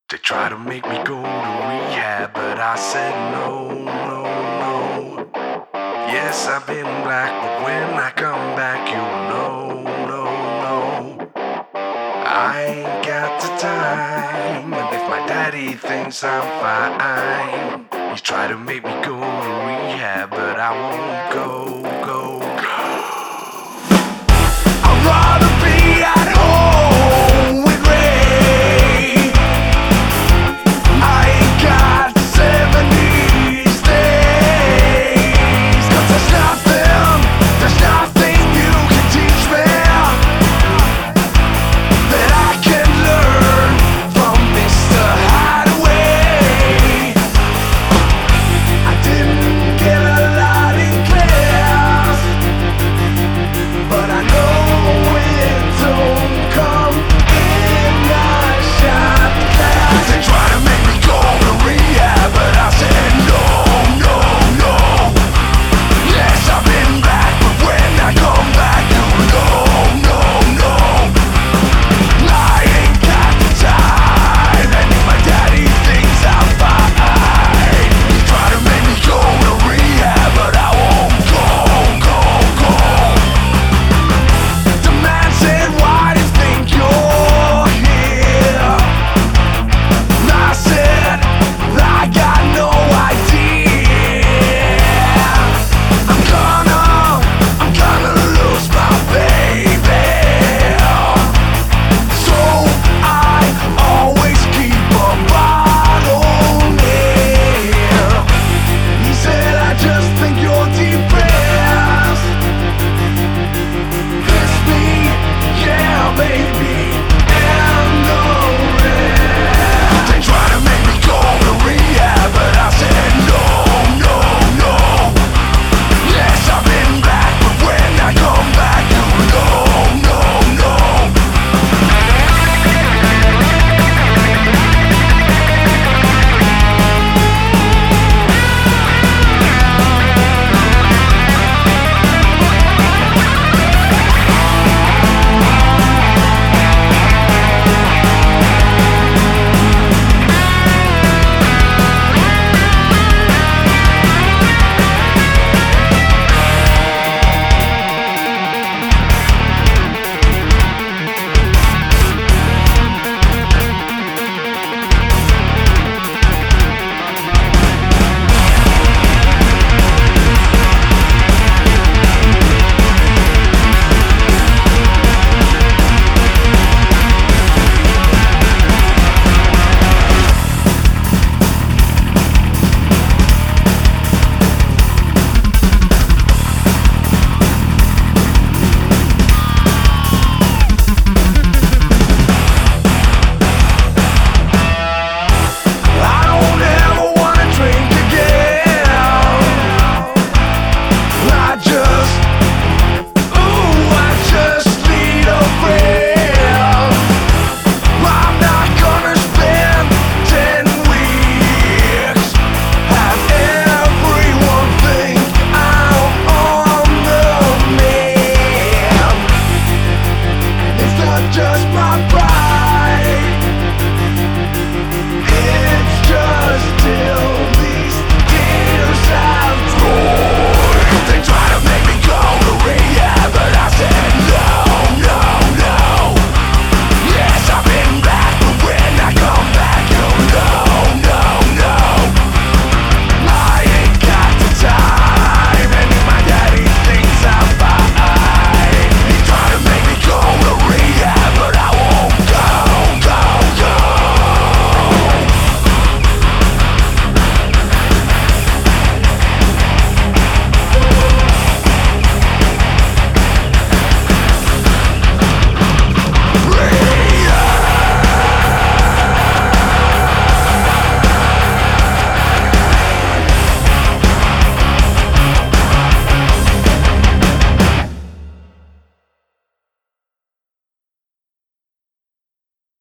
They try to make me go to rehab, but I said no, no, no. Yes, I've been black, but when I come back, you'll know, no, no. I ain't got the time, and if my daddy thinks I'm fine, he's trying to make me go to rehab, but I won't go.